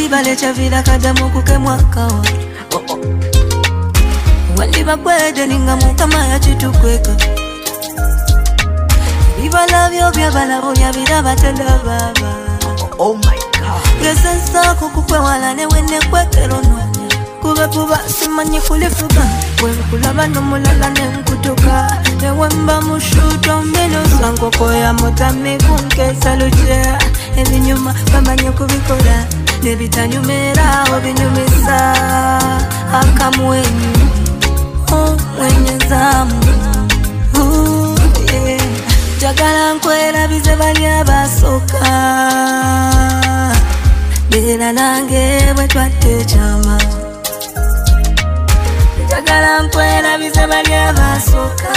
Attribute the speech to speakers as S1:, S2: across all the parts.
S1: Chibale chavira kadamu kuke mwaka wa Wali bakwede ninga mukama ya chitukweka Viva labio vya balabo ya vira batenda baba
S2: Oh my God.
S1: Presensa kukukwe wala ne wene kwekero nwanya Kuba simanyi kulifuka Wemkulaba nomulala ne mkutuka Newemba mushuto mbino Sankoko ya motame kunkesa lujea Ebinyuma bambanye kubikola Nebitanyumera obinyumisa Akamwenyu mwenye zamu yeah. Jagala nkwera bize bali abasoka Bera nange bwe twatte chama Jagala nkwera bize bali abasoka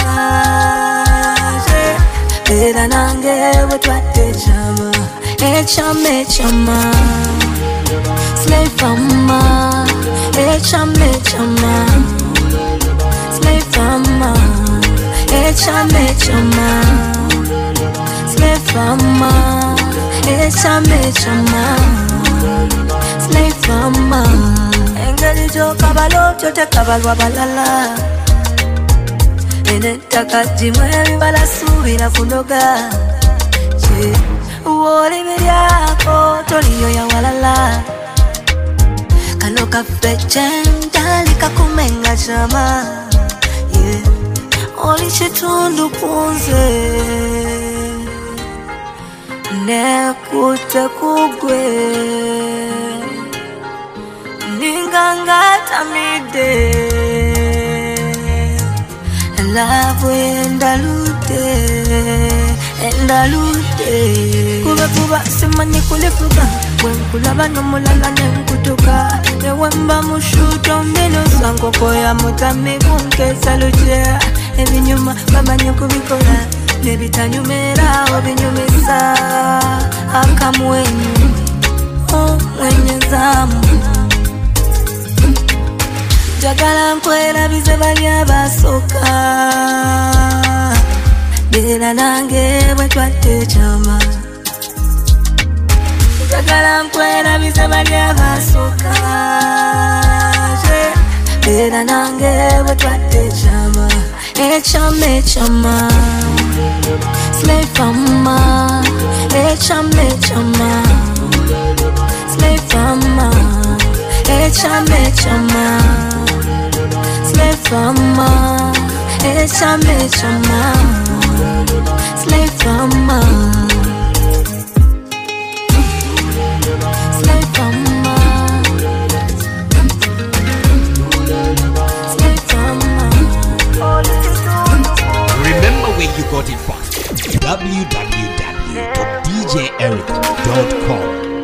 S1: Bera nange bwe twatte chama Echama Slave mama Echama Slave mama Echama Slave mama Echama Slave mama Engeli jo kabalo chote kabalwa balala Ene takajimwe bibala subira kunoga Uwoli biryako toliyo ya walala Kano kafeche ndali kakumenga chama Oli chitundu kunze Nekute kugwe Ningangata mide Labwe endalute Kuba simanyi kulifuka Wenkulaba nomulala ne mkutuka Newemba mushuto mbino Sankoko ya motame kunkesa lujea Ebinyuma bambanye kubikola Nebitanyumera obinyumisa Akamwenyu mwenye zamu Jagala nkwera bize bali abasoka Bera nange bwe twatte chama Jagala nkwera bize bali abasoka Bera nange bwe twatte chama Echama Slave mama Echama Slave mama Echama Slave mama Echama Slave mama Slave mama
S2: Remember where you got it from. www.djeric.com